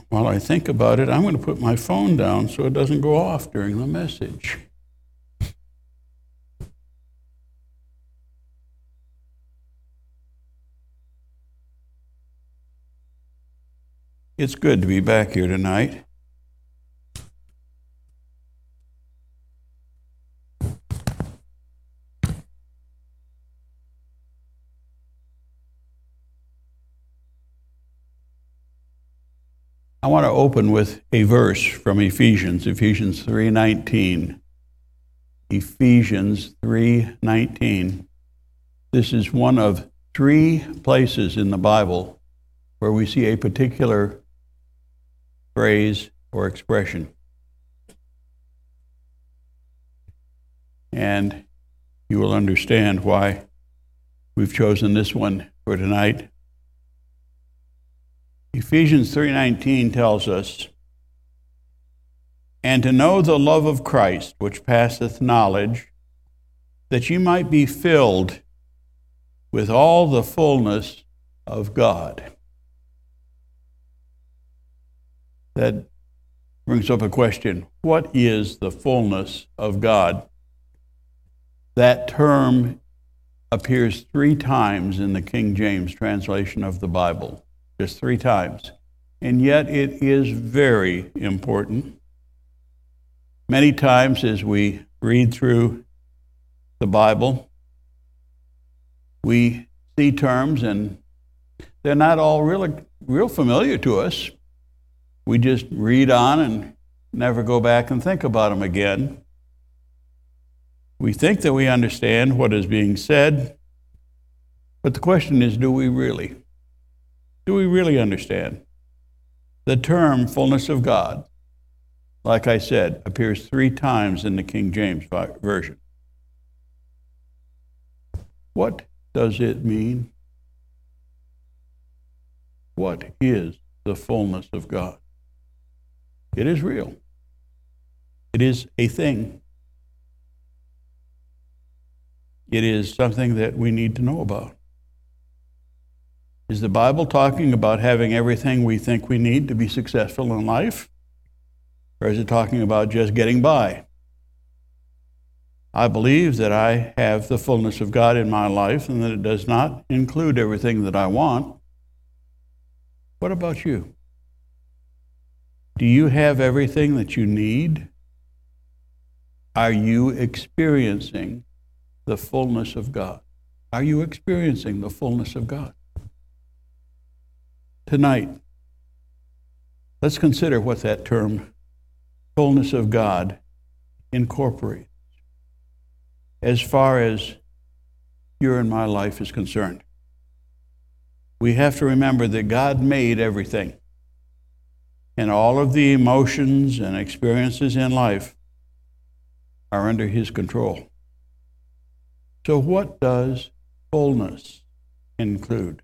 while I think about it, I'm going to put my phone down so it doesn't go off during the message. It's good to be back here tonight. I want to open with a verse from Ephesians 3:19. Ephesians 3:19. This is one of 3 places in the Bible where we see a particular phrase or expression. And you will understand why we've chosen this one for tonight. Ephesians 3:19 tells us, "And to know the love of Christ, which passeth knowledge, that ye might be filled with all the fullness of God." That brings up a question. What is the fullness of God? That term appears 3 times in the King James translation of the Bible. Just 3 times. And yet it is very important. Many times as we read through the Bible, we see terms and they're not all real familiar to us. We just read on and never go back and think about them again. We think that we understand what is being said, but the question is, do we really? Do we really understand? The term fullness of God, like I said, appears 3 times in the King James Version. What does it mean? What is the fullness of God? It is real. It is a thing. It is something that we need to know about. Is the Bible talking about having everything we think we need to be successful in life? Or is it talking about just getting by? I believe that I have the fullness of God in my life and that it does not include everything that I want. What about you? Do you have everything that you need? Are you experiencing the fullness of God? Are you experiencing the fullness of God? Tonight, let's consider what that term, fullness of God, incorporates as far as your and my life is concerned. We have to remember that God made everything, and all of the emotions and experiences in life are under His control. So what does fullness include?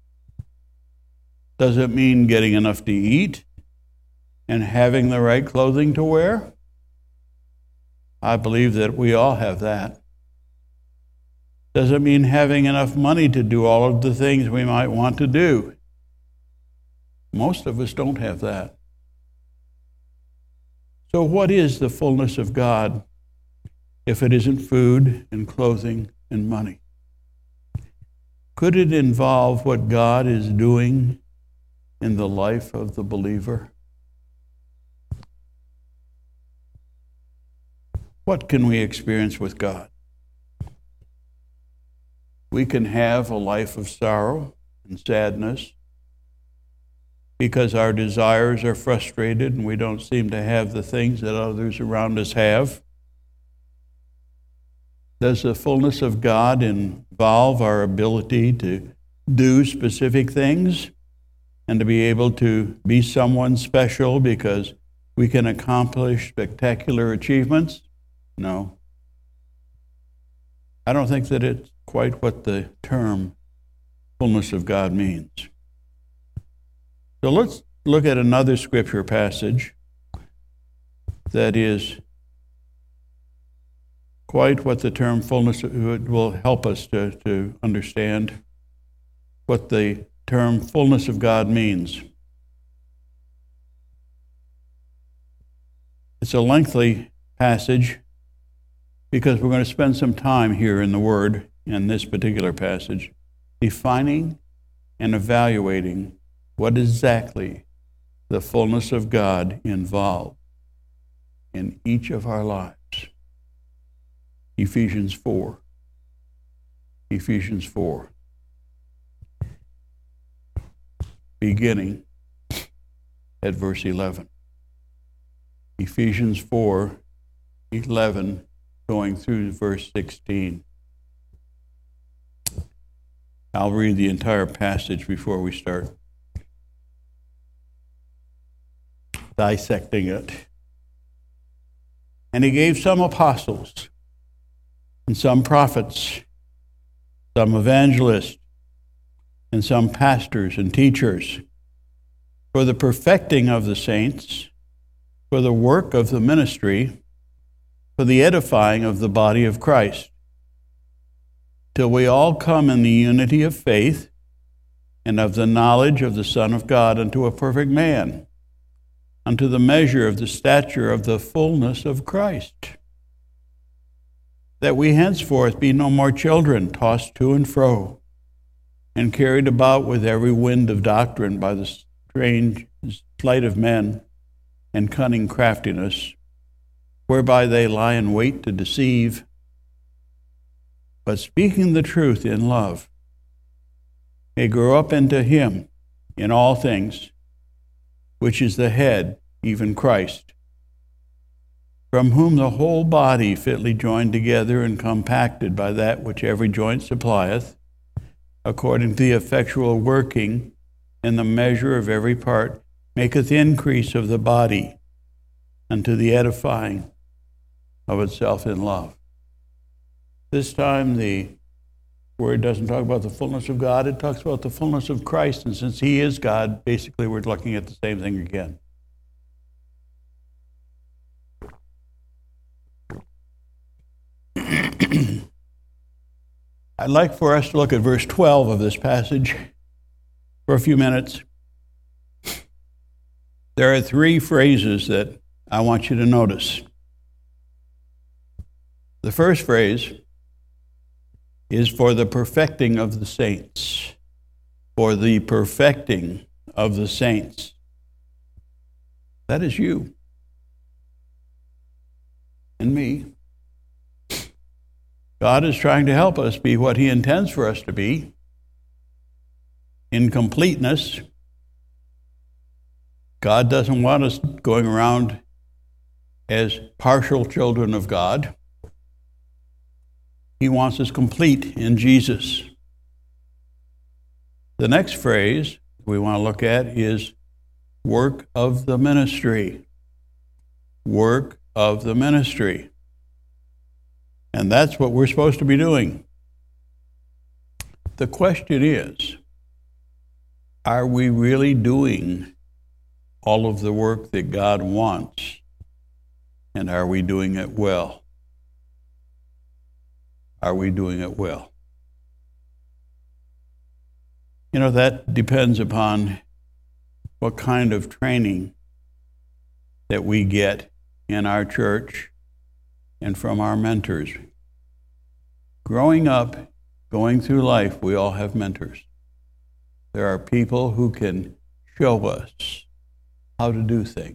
Does it mean getting enough to eat and having the right clothing to wear? I believe that we all have that. Does it mean having enough money to do all of the things we might want to do? Most of us don't have that. So what is the fullness of God if it isn't food and clothing and money? Could it involve what God is doing in the life of the believer? What can we experience with God? We can have a life of sorrow and sadness because our desires are frustrated and we don't seem to have the things that others around us have. Does the fullness of God involve our ability to do specific things and to be able to be someone special because we can accomplish spectacular achievements? No. I don't think that it's quite what the term fullness of God means. So let's look at another scripture passage that is quite what the term fullness will help us to understand what the term fullness of God means. It's a lengthy passage because we're going to spend some time here in the Word, in this particular passage, defining and evaluating what exactly the fullness of God involved in each of our lives. Ephesians 4. Ephesians 4. Beginning at verse 11. Ephesians 4:11, going through verse 16. I'll read the entire passage before we start dissecting it. And he gave some apostles, and some prophets, some evangelists, and some pastors and teachers, for the perfecting of the saints, for the work of the ministry, for the edifying of the body of Christ, till we all come in the unity of faith and of the knowledge of the Son of God unto a perfect man, unto the measure of the stature of the fullness of Christ, that we henceforth be no more children, tossed to and fro, and carried about with every wind of doctrine by the strange sleight of men and cunning craftiness, whereby they lie in wait to deceive, but speaking the truth in love, may grow up into him in all things, which is the head, even Christ, from whom the whole body fitly joined together and compacted by that which every joint supplieth, according to the effectual working in the measure of every part, maketh increase of the body unto the edifying of itself in love. This time the word doesn't talk about the fullness of God, it talks about the fullness of Christ, and since he is God, basically we're looking at the same thing again. I'd like for us to look at verse 12 of this passage for a few minutes. There are three phrases that I want you to notice. The first phrase is for the perfecting of the saints. For the perfecting of the saints. That is you and me. God is trying to help us be what he intends for us to be in completeness. God doesn't want us going around as partial children of God. He wants us complete in Jesus. The next phrase we want to look at is work of the ministry. Work of the ministry. And that's what we're supposed to be doing. The question is, are we really doing all of the work that God wants? And are we doing it well? Are we doing it well? You know, that depends upon what kind of training that we get in our church and from our mentors. Growing up, going through life, we all have mentors. There are people who can show us how to do things,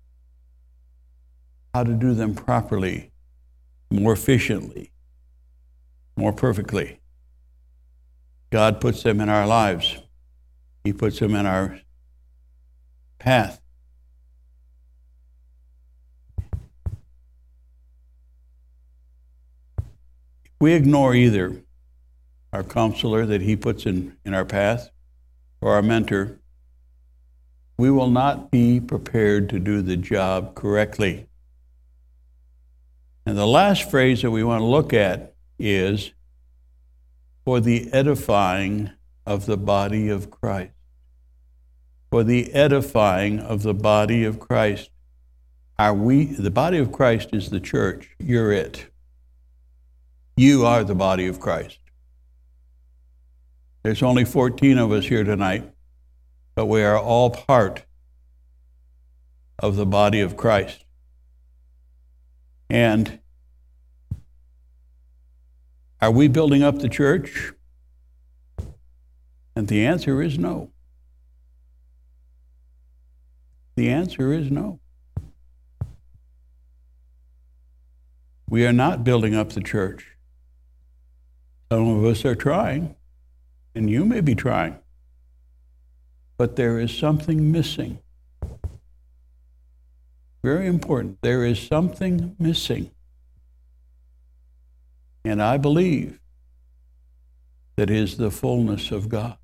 how to do them properly, more efficiently, more perfectly. God puts them in our lives. He puts them in our path. If we ignore either our counselor that he puts in our path or our mentor, we will not be prepared to do the job correctly. And the last phrase that we want to look at is for the edifying of the body of Christ. For the edifying of the body of Christ. The body of Christ is the church. You're it. You are the body of Christ. There's only 14 of us here tonight, but we are all part of the body of Christ. And are we building up the church? And the answer is no. The answer is no. We are not building up the church. Some of us are trying, and you may be trying, but there is something missing. Very important. There is something missing. And I believe that is the fullness of God.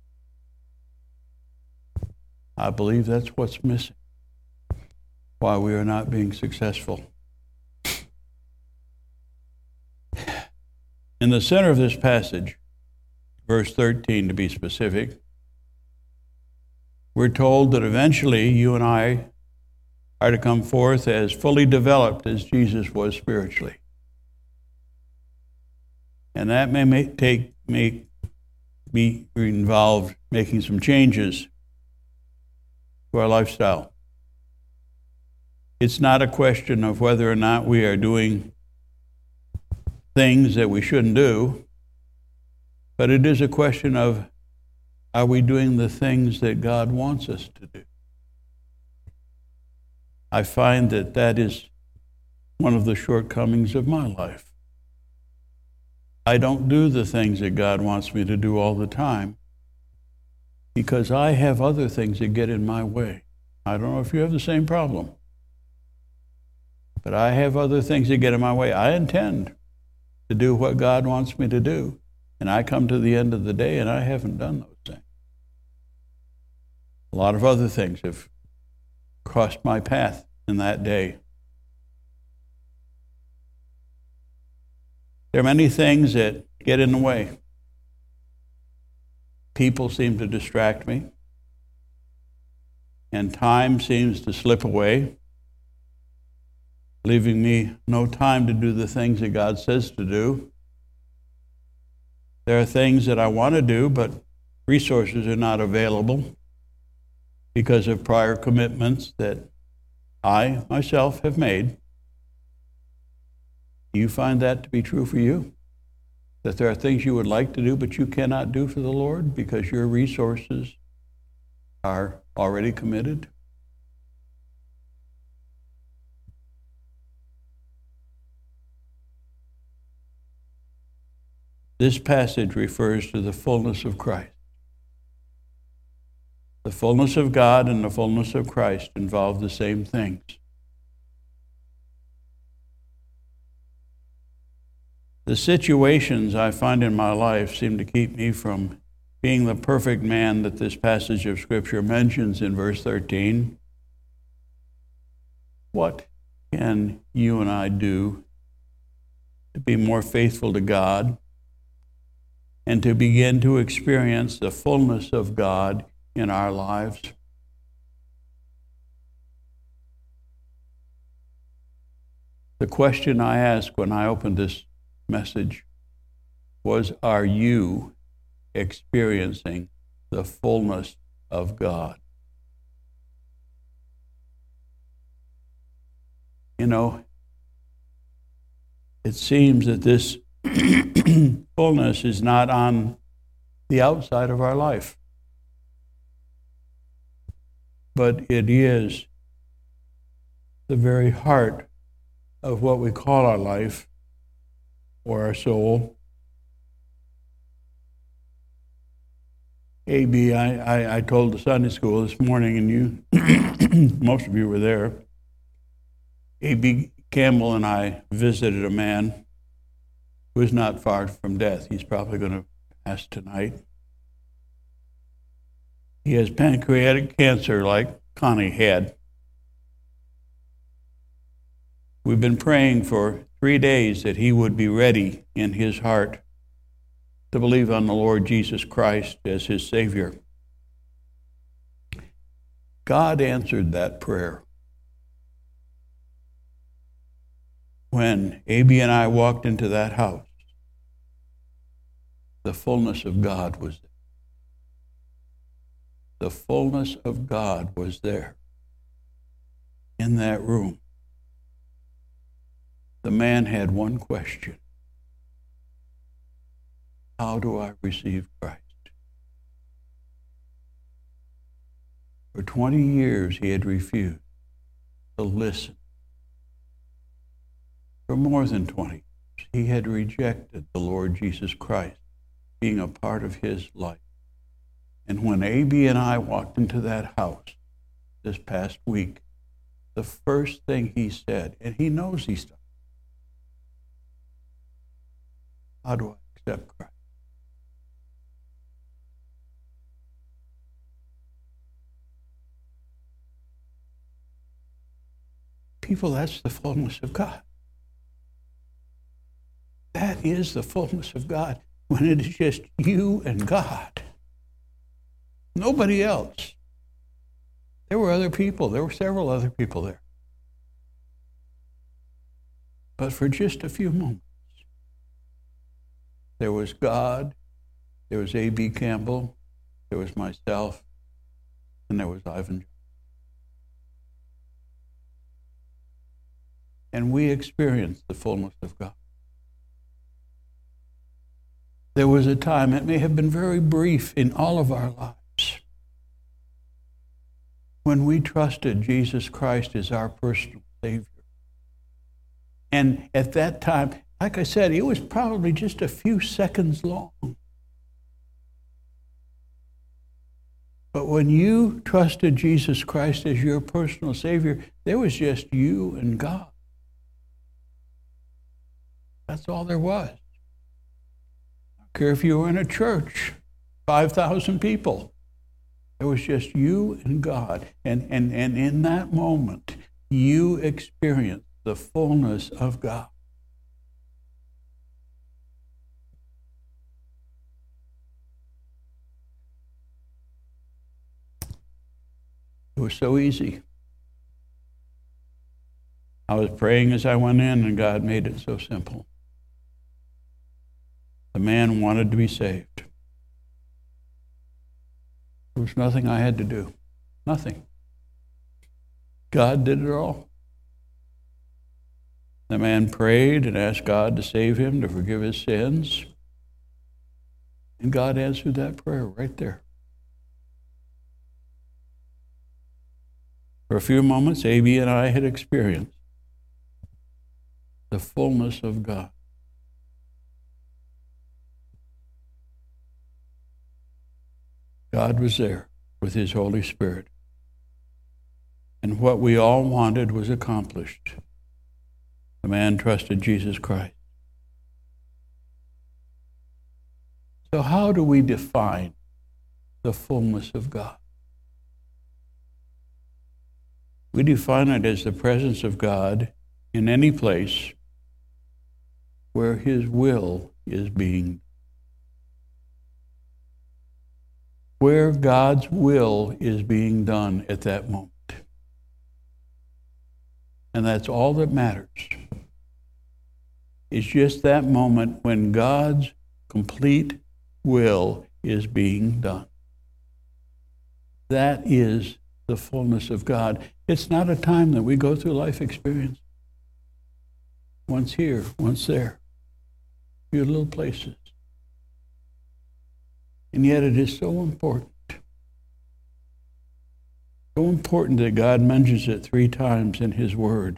I believe that's what's missing, why we are not being successful. In the center of this passage, verse 13 to be specific, we're told that eventually you and I are to come forth as fully developed as Jesus was spiritually. And that may be involved making some changes to our lifestyle. It's not a question of whether or not we are doing things that we shouldn't do, but it is a question of, are we doing the things that God wants us to do? I find that that is one of the shortcomings of my life. I don't do the things that God wants me to do all the time because I have other things that get in my way. I don't know if you have the same problem, but I have other things that get in my way. I intend to do what God wants me to do, and I come to the end of the day and I haven't done those things. A lot of other things have crossed my path in that day. There are many things that get in the way. People seem to distract me, and time seems to slip away, leaving me no time to do the things that God says to do. There are things that I want to do, but resources are not available because of prior commitments that I myself have made. Do you find that to be true for you? That there are things you would like to do, but you cannot do for the Lord because your resources are already committed? This passage refers to the fullness of Christ. The fullness of God and the fullness of Christ involve the same things. The situations I find in my life seem to keep me from being the perfect man that this passage of Scripture mentions in verse 13. What can you and I do to be more faithful to God and to begin to experience the fullness of God in our lives? The question I asked when I opened this message was, are you experiencing the fullness of God? You know, it seems that this fullness is not on the outside of our life, but it is the very heart of what we call our life or our soul. A.B., I told the Sunday school this morning, and you, most of you were there. A.B. Campbell and I visited a man who is not far from death. He's probably going to pass tonight. He has pancreatic cancer like Connie had. We've been praying for 3 days that he would be ready in his heart to believe on the Lord Jesus Christ as his Savior. God answered that prayer. When A.B. and I walked into that house, the fullness of God was there. The fullness of God was there in that room. The man had one question: how do I receive Christ? For 20 years he had refused to listen. For more than 20 years he had rejected the Lord Jesus Christ being a part of his life. And when A.B. and I walked into that house this past week, the first thing he said, and he knows these stuff, how do I accept Christ? People, that's the fullness of God. That is the fullness of God, when it is just you and God. Nobody else. There were other people. There were several other people there. But for just a few moments, there was God, there was A.B. Campbell, there was myself, and there was Ivan. And we experienced the fullness of God. There was a time, it may have been very brief in all of our lives, when we trusted Jesus Christ as our personal Savior. And at that time, like I said, it was probably just a few seconds long. But when you trusted Jesus Christ as your personal Savior, there was just you and God. That's all there was. I don't care if you were in a church, 5,000 people. It was just you and God. And in that moment, you experienced the fullness of God. It was so easy. I was praying as I went in, and God made it so simple. The man wanted to be saved. There was nothing I had to do. Nothing. God did it all. The man prayed and asked God to save him, to forgive his sins. And God answered that prayer right there. For a few moments, A.B. and I had experienced the fullness of God. God was there with his Holy Spirit. And what we all wanted was accomplished. The man trusted Jesus Christ. So how do we define the fullness of God? We define it as the presence of God in any place where his will is being done. Where God's will is being done at that moment. And that's all that matters. It's just that moment when God's complete will is being done. That is the fullness of God. It's not a time that we go through life experience. Once here, once there. Few little places. And yet it is so important. So important that God mentions it 3 times in his word.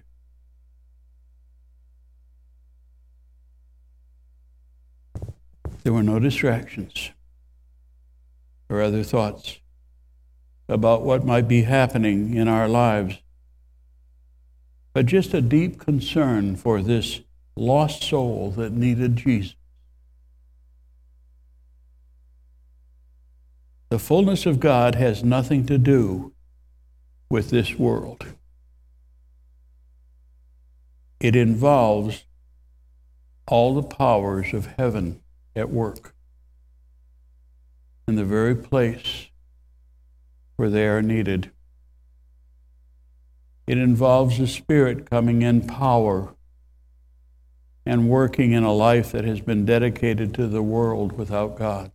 There were no distractions or other thoughts about what might be happening in our lives, but just a deep concern for this lost soul that needed Jesus. The fullness of God has nothing to do with this world. It involves all the powers of heaven at work in the very place where they are needed. It involves the Spirit coming in power and working in a life that has been dedicated to the world without God.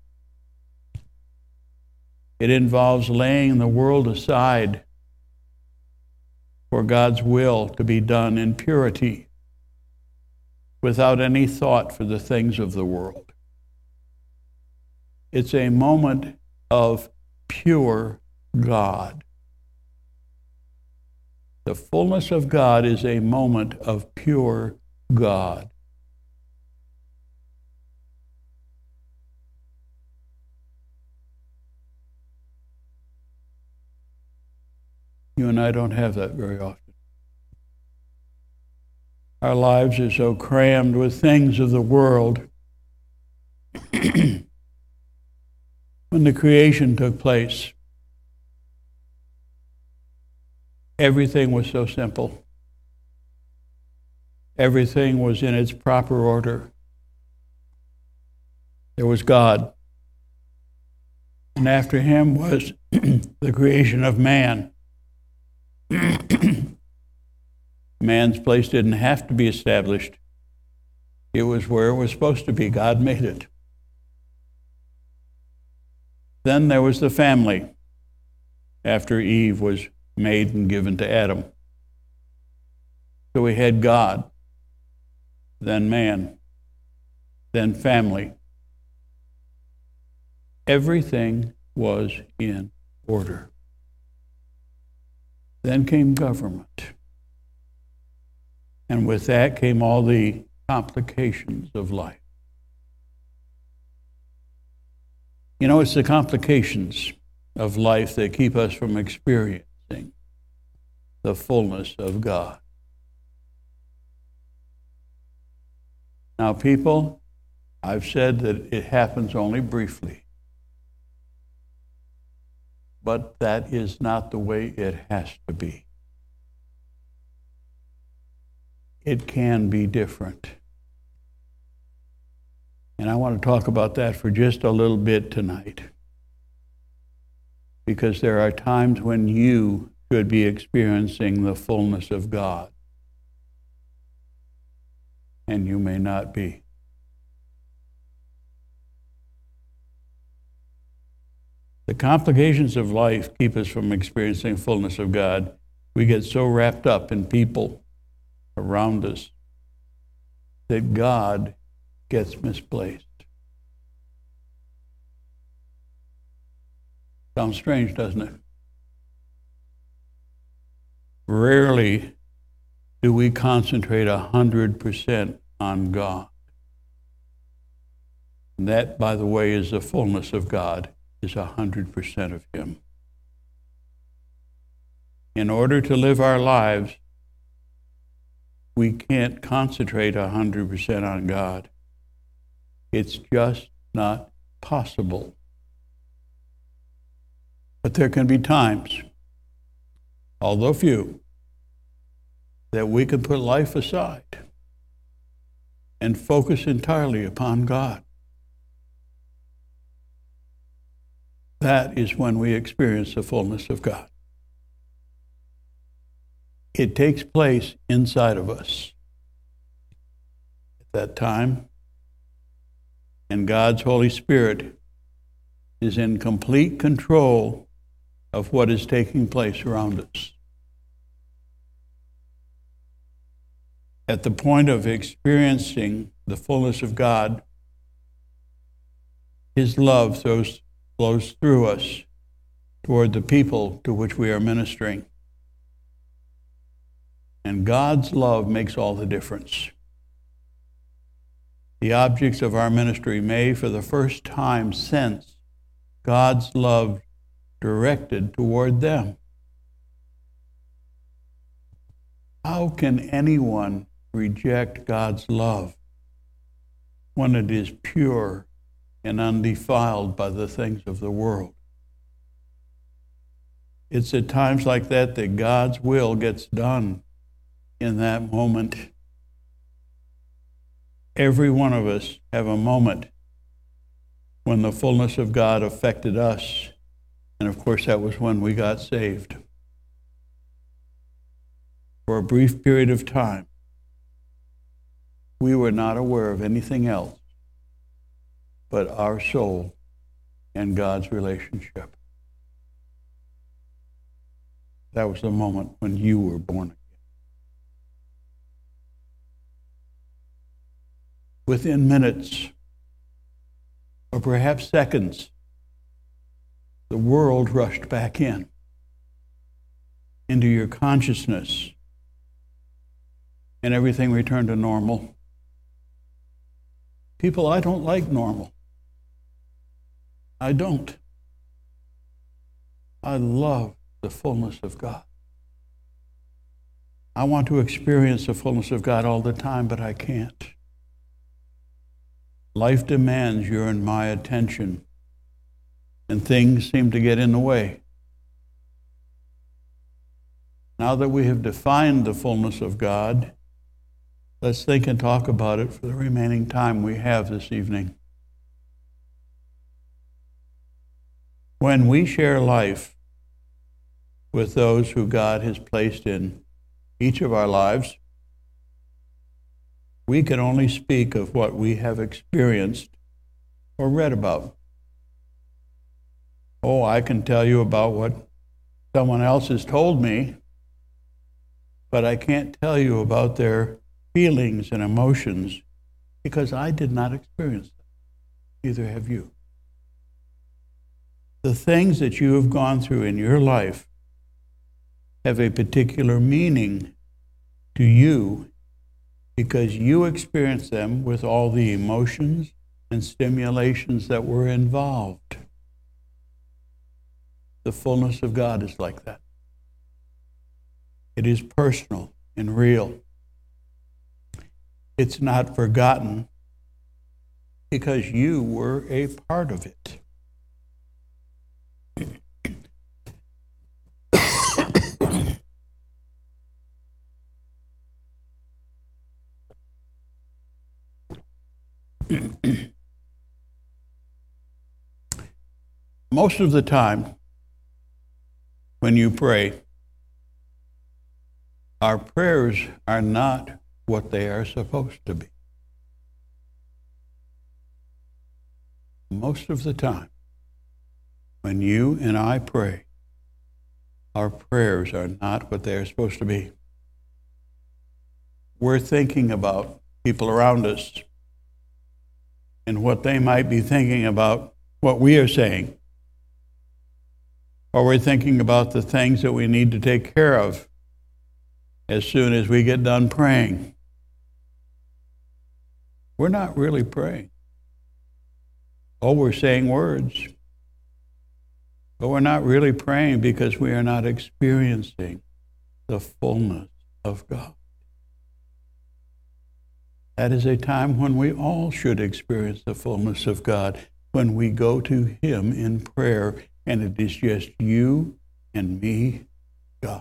It involves laying the world aside for God's will to be done in purity without any thought for the things of the world. It's a moment of pure God. The fullness of God is a moment of pure God. You and I don't have that very often. Our lives are so crammed with things of the world. When the creation took place, everything was so simple. Everything was in its proper order. There was God. And after him was the creation of man. Man's place didn't have to be established. It was where it was supposed to be. God made it. Then there was the family after Eve was made and given to Adam. So we had God, then man, then family. Everything was in order. Then came government. And with that came all the complications of life. You know, it's the complications of life that keep us from experiencing the fullness of God. Now, people, I've said that it happens only briefly. But that is not the way it has to be. It can be different. And I want to talk about that for just a little bit tonight. Because there are times when you should be experiencing the fullness of God. And you may not be. The complications of life keep us from experiencing the fullness of God. We get so wrapped up in people around us that God gets misplaced. Sounds strange, doesn't it? Rarely do we concentrate 100% on God. And that, by the way, is the fullness of God, is 100% of Him. In order to live our lives, we can't concentrate 100% on God. It's just not possible. But there can be times, although few, that we can put life aside and focus entirely upon God. That is when we experience the fullness of God. It takes place inside of us at that time, and God's Holy Spirit is in complete control of what is taking place around us. At the point of experiencing the fullness of God, His love flows through us toward the people to which we are ministering. And God's love makes all the difference. The objects of our ministry may, for the first time, sense God's love directed toward them. How can anyone reject God's love when it is pure and undefiled by the things of the world? It's at times like that that God's will gets done in that moment. Every one of us have a moment when the fullness of God affected us. And of course, that was when we got saved. For a brief period of time, we were not aware of anything else but our soul and God's relationship. That was the moment when you were born again. within minutes or perhaps seconds, the world rushed back into your consciousness, and everything returned to normal. People, I don't like normal. I don't. I love the fullness of God. I want to experience the fullness of God all the time, but I can't. Life demands your and my attention, and things seem to get in the way. Now that we have defined the fullness of God, let's think and talk about it for the remaining time we have this evening. When we share life with those who God has placed in each of our lives, we can only speak of what we have experienced or read about. Oh, I can tell you about what someone else has told me, but I can't tell you about their feelings and emotions because I did not experience them. Neither have you. The things that you have gone through in your life have a particular meaning to you because you experienced them with all the emotions and stimulations that were involved. The fullness of God is like that. It is personal and real. It's not forgotten because you were a part of it. Most of the time, when you pray, our prayers are not what they are supposed to be. Most of the time, when you and I pray, our prayers are not what they are supposed to be. We're thinking about people around us and what they might be thinking about what we are saying. Or we're thinking about the things that we need to take care of as soon as we get done praying. We're not really praying. Oh, we're saying words. But we're not really praying because we are not experiencing the fullness of God. That is a time when we all should experience the fullness of God, when we go to Him in prayer, and it is just you and me, God.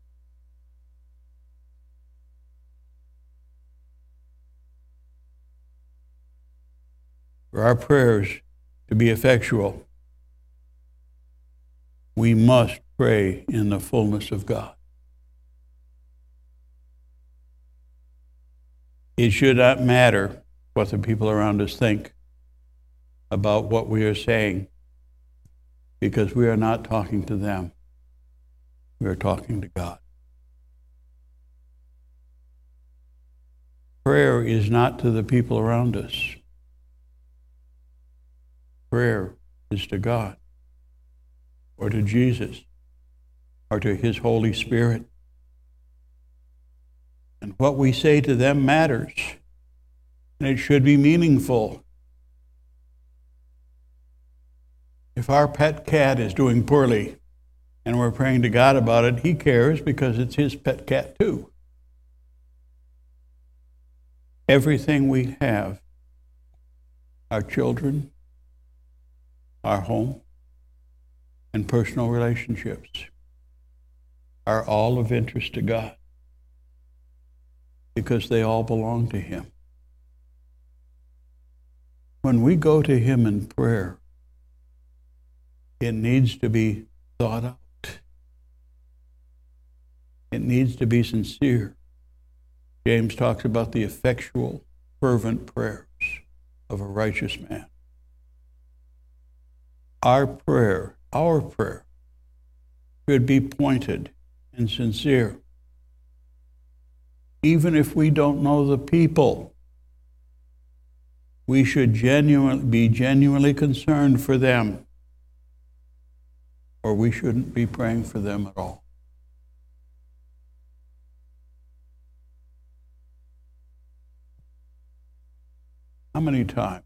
For our prayers to be effectual, we must pray in the fullness of God. It should not matter what the people around us think about what we are saying, because we are not talking to them. We are talking to God. Prayer is not to the people around us. Prayer is to God, or to Jesus, or to His Holy Spirit. And what we say to them matters, and it should be meaningful. If our pet cat is doing poorly and we're praying to God about it, He cares because it's His pet cat too. Everything we have, our children, our home, and personal relationships, are all of interest to God because they all belong to Him. When we go to Him in prayer, it needs to be thought out. It needs to be sincere. James talks about the effectual, fervent prayers of a righteous man. Our prayer should be pointed and sincere. Even if we don't know the people, we should be genuinely concerned for them, or we shouldn't be praying for them at all. How many times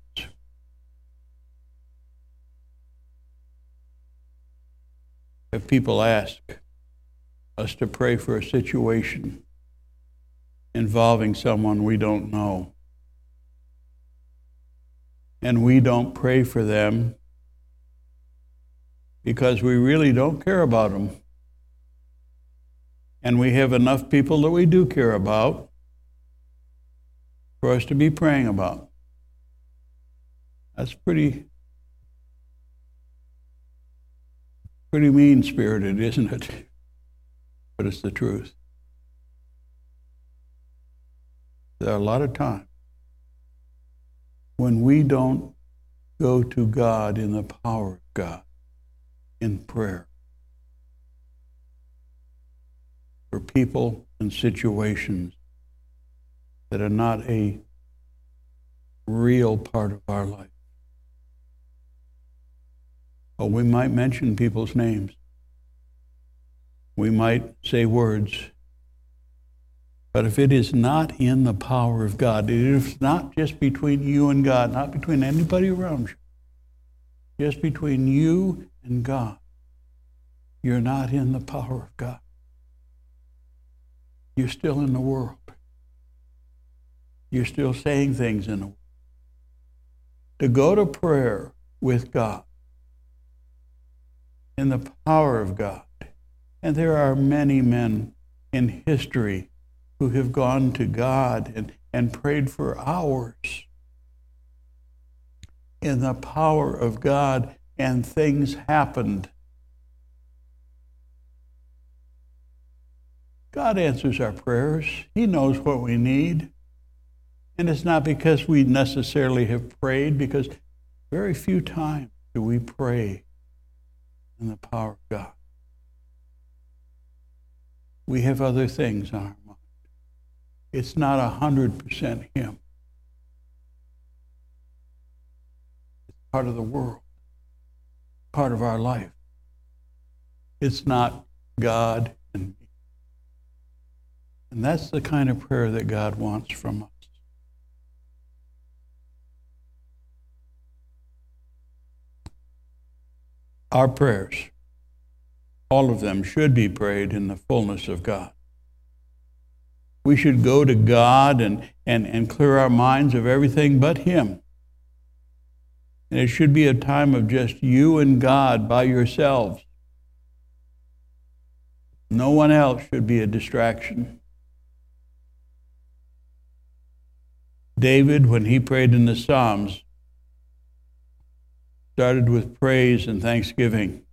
have people asked us to pray for a situation involving someone we don't know, and we don't pray for them because we really don't care about them, and we have enough people that we do care about for us to be praying about? That's pretty mean-spirited, isn't it? But it's the truth. There are a lot of times when we don't go to God in the power of God in prayer for people and situations that are not a real part of our life. Oh, we might mention people's names. We might say words. But if it is not in the power of God, it is not just between you and God, not between anybody around you, just between you and God, you're not in the power of God. You're still in the world. You're still saying things in the world. To go to prayer with God, in the power of God. And there are many men in history who have gone to God and prayed for hours in the power of God, and things happened. God answers our prayers. He knows what we need. And it's not because we necessarily have prayed, because very few times do we pray in the power of God. We have other things on our mind. It's not 100% Him. It's part of the world, part of our life. It's not God and me. And that's the kind of prayer that God wants from us. Our prayers, all of them, should be prayed in the fullness of God. We should go to God and clear our minds of everything but Him. And it should be a time of just you and God by yourselves. No one else should be a distraction. David, when he prayed in the Psalms, started with praise and thanksgiving.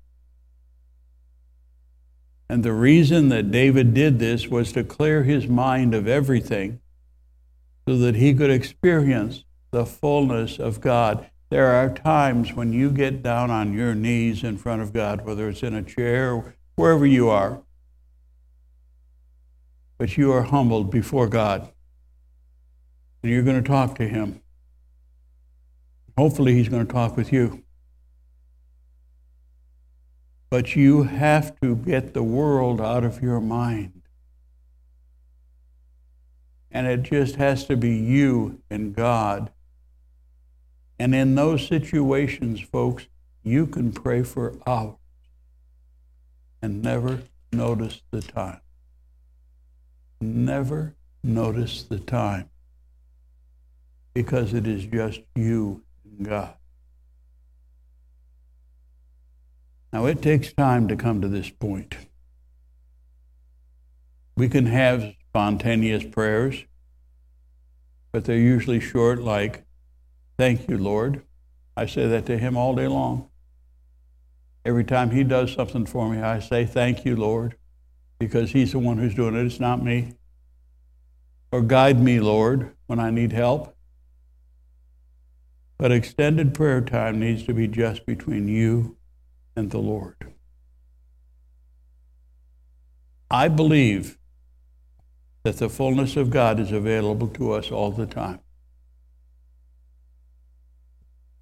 And the reason that David did this was to clear his mind of everything so that he could experience the fullness of God. There are times when you get down on your knees in front of God, whether it's in a chair or wherever you are, but you are humbled before God. And you're going to talk to Him. Hopefully He's going to talk with you. But you have to get the world out of your mind. And it just has to be you and God. And in those situations, folks, you can pray for hours and never notice the time. Never notice the time. Because it is just you and God. Now, it takes time to come to this point. We can have spontaneous prayers, but they're usually short, like, "Thank you, Lord." I say that to Him all day long. Every time He does something for me, I say, "Thank you, Lord," because He's the one who's doing it. It's not me. Or, "Guide me, Lord," when I need help. But extended prayer time needs to be just between you and the Lord. I believe that the fullness of God is available to us all the time.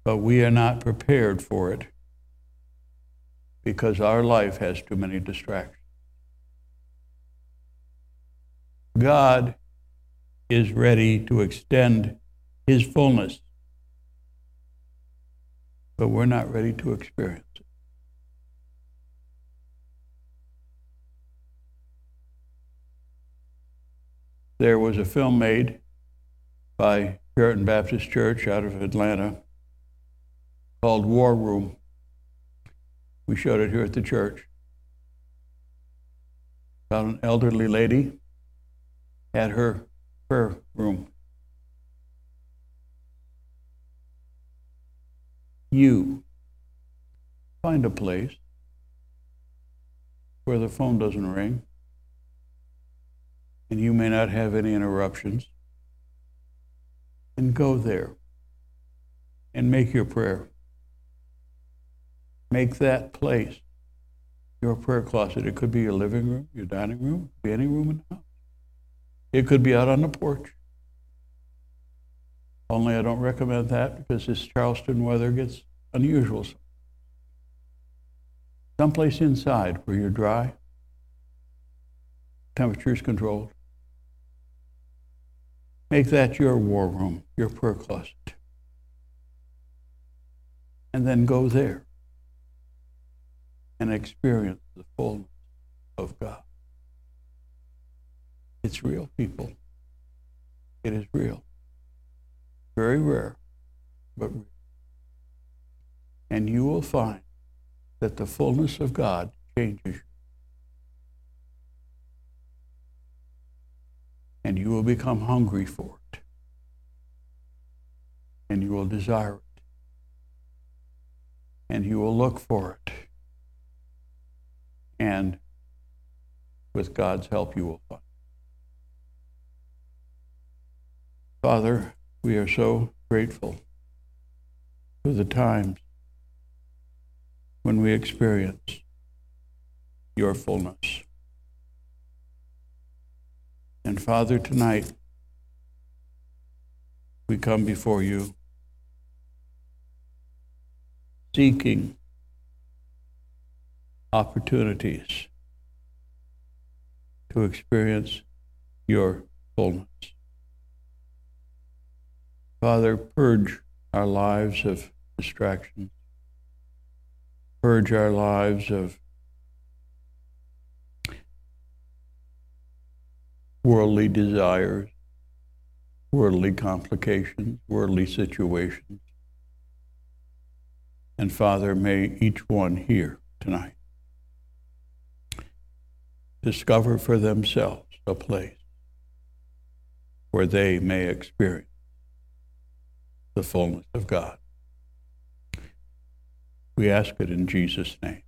but we are not prepared for it because our life has too many distractions. God is ready to extend his fullness, but we're not ready to experience it. There was a film made by Puritan Baptist Church out of Atlanta called War Room. We showed it here at the church. About an elderly lady at her prayer room. You find a place where the phone doesn't ring and you may not have any interruptions, and go there and make your prayer. Make that place your prayer closet. It could be your living room, your dining room, it could be any room in the house. It could be out on the porch. Only I don't recommend that because this Charleston weather gets unusual. Someplace inside where you're dry, temperature's controlled. Make that your war room, your prayer closet. And then go there and experience the fullness of God. It's real, people. It is real. Very rare, but real. And you will find that the fullness of God changes you. And you will become hungry for it. And you will desire it. And you will look for it. And with God's help, you will find it. Father, we are so grateful for the times when we experience your fullness. And Father, tonight, we come before you seeking opportunities to experience your fullness. Father, purge our lives of distractions. Purge our lives of worldly desires, worldly complications, worldly situations. And Father, may each one here tonight discover for themselves a place where they may experience the fullness of God. We ask it in Jesus' name.